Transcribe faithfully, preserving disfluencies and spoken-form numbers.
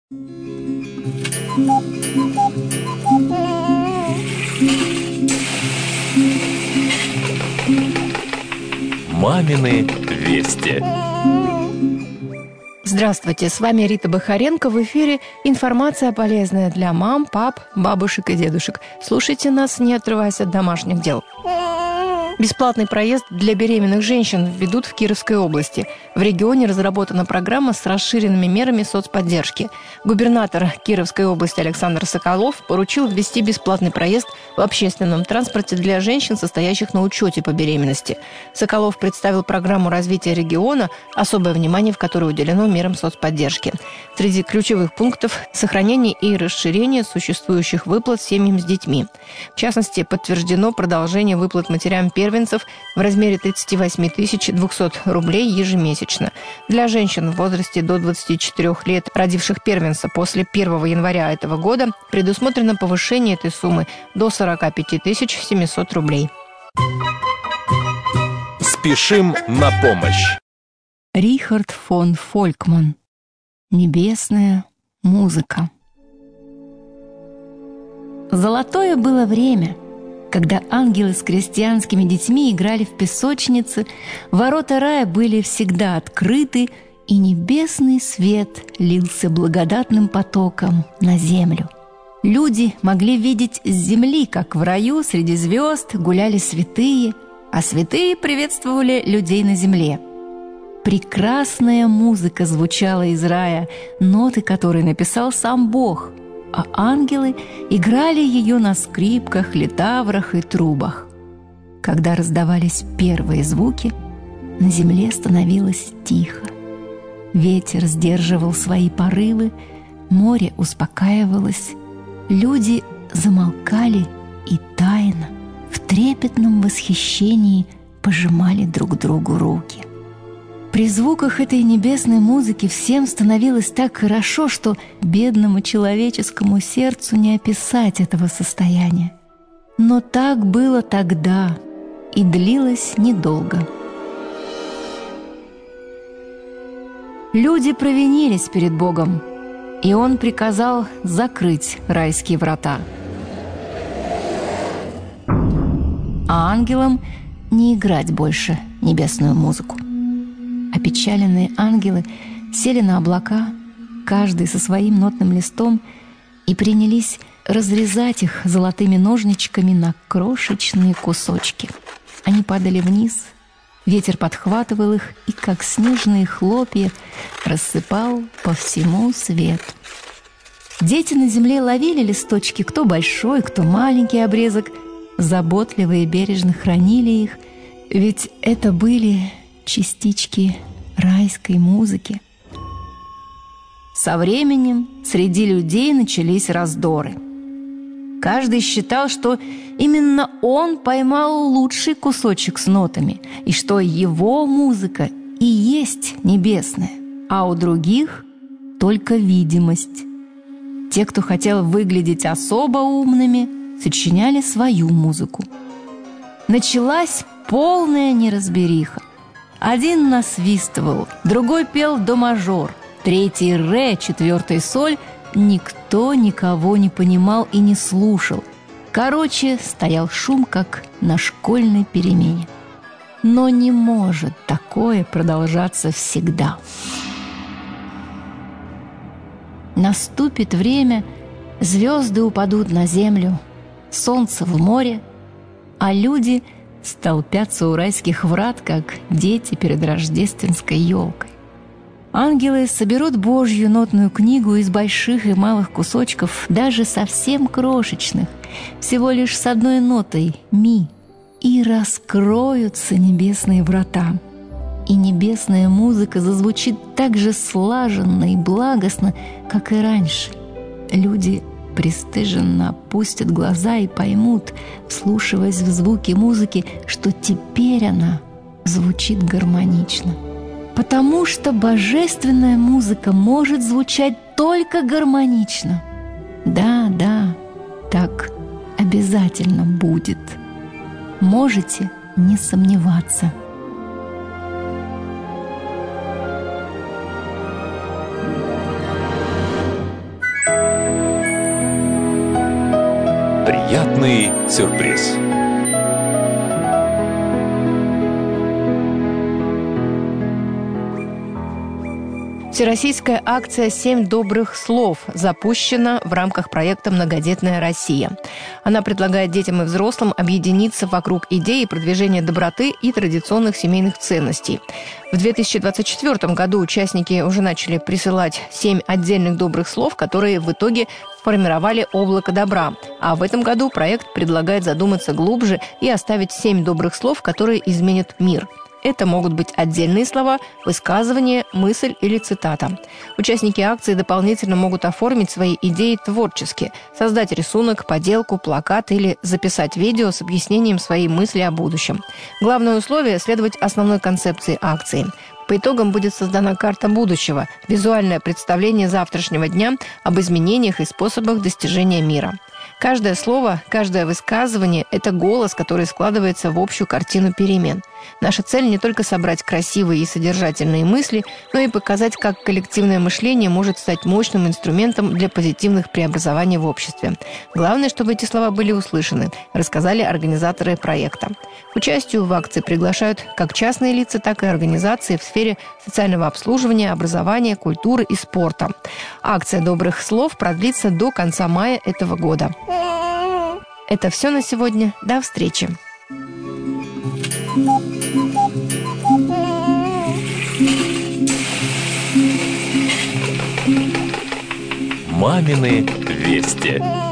Мамины вести. Здравствуйте, с вами Рита Бахаренко. В эфире информация полезная для мам, пап, бабушек и дедушек. Слушайте нас, не отрываясь от домашних дел. Бесплатный проезд для беременных женщин введут в Кировской области. В регионе разработана программа с расширенными мерами соцподдержки. Губернатор Кировской области Александр Соколов поручил ввести бесплатный проезд в общественном транспорте для женщин, состоящих на учете по беременности. Соколов представил программу развития региона, особое внимание в которой уделено мерам соцподдержки. Среди ключевых пунктов – сохранение и расширение существующих выплат семьям с детьми. В частности, подтверждено продолжение выплат матерям первенцев в размере тридцать восемь тысяч двести рублей ежемесячно. Для женщин в возрасте до двадцати четырёх лет, родивших первенца после первого января этого года, предусмотрено повышение этой суммы до сорок пять тысяч семьсот рублей. Спешим на помощь. Рихард фон Фолькман. Небесная музыка. Золотое было время, когда ангелы с крестьянскими детьми играли в песочнице, ворота рая были всегда открыты, и небесный свет лился благодатным потоком на землю. Люди могли видеть с земли, как в раю среди звезд гуляли святые, а святые приветствовали людей на земле. Прекрасная музыка звучала из рая, ноты которой написал сам Бог, а ангелы играли ее на скрипках, литаврах и трубах. Когда раздавались первые звуки, на земле становилось тихо. Ветер сдерживал свои порывы, море успокаивалось, люди замолкали и тайно, в трепетном восхищении пожимали друг другу руки. При звуках этой небесной музыки всем становилось так хорошо, что бедному человеческому сердцу не описать этого состояния. Но так было тогда и длилось недолго. Люди провинились перед Богом, и Он приказал закрыть райские врата. А ангелам не играть больше небесную музыку. Опечаленные ангелы сели на облака, каждый со своим нотным листом, и принялись разрезать их золотыми ножничками на крошечные кусочки. Они падали вниз, ветер подхватывал их и, как снежные хлопья, рассыпал по всему свету. Дети на земле ловили листочки, кто большой, кто маленький обрезок, заботливо и бережно хранили их, ведь это были частички райской музыки. Со временем среди людей начались раздоры. Каждый считал, что именно он поймал лучший кусочек с нотами, и что его музыка и есть небесная, а у других только видимость. Те, кто хотел выглядеть особо умными, сочиняли свою музыку. Началась полная неразбериха. Один насвистывал, другой пел до мажор, третий ре, четвертый соль. Никто никого не понимал и не слушал. Короче, стоял шум, как на школьной перемене. Но не может такое продолжаться всегда. Наступит время, звезды упадут на землю, солнце в море, а люди столпятся у райских врат, как дети перед рождественской елкой. Ангелы соберут Божью нотную книгу из больших и малых кусочков, даже совсем крошечных, всего лишь с одной нотой «ми», и раскроются небесные врата. И небесная музыка зазвучит так же слаженно и благостно, как и раньше. Люди пристыженно опустят глаза и поймут, вслушиваясь в звуки музыки, что теперь она звучит гармонично. Потому что божественная музыка может звучать только гармонично. Да, да, так обязательно будет. Можете не сомневаться. Приятный сюрприз. Всероссийская акция «Семь добрых слов» запущена в рамках проекта «Многодетная Россия». Она предлагает детям и взрослым объединиться вокруг идеи продвижения доброты и традиционных семейных ценностей. В две тысячи двадцать четвёртом году участники уже начали присылать семь отдельных добрых слов, которые в итоге сформировали облако добра. А в этом году проект предлагает задуматься глубже и оставить семь добрых слов, которые изменят мир. Это могут быть отдельные слова, высказывания, мысль или цитата. Участники акции дополнительно могут оформить свои идеи творчески, создать рисунок, поделку, плакат или записать видео с объяснением своей мысли о будущем. Главное условие – следовать основной концепции акции. По итогам будет создана карта будущего, визуальное представление завтрашнего дня об изменениях и способах достижения мира. Каждое слово, каждое высказывание – это голос, который складывается в общую картину перемен. Наша цель не только собрать красивые и содержательные мысли, но и показать, как коллективное мышление может стать мощным инструментом для позитивных преобразований в обществе. Главное, чтобы эти слова были услышаны, рассказали организаторы проекта. К участию в акции приглашают как частные лица, так и организации в сфере социального обслуживания, образования, культуры и спорта. Акция добрых слов продлится до конца мая этого года. Это все на сегодня. До встречи. Мамины вести.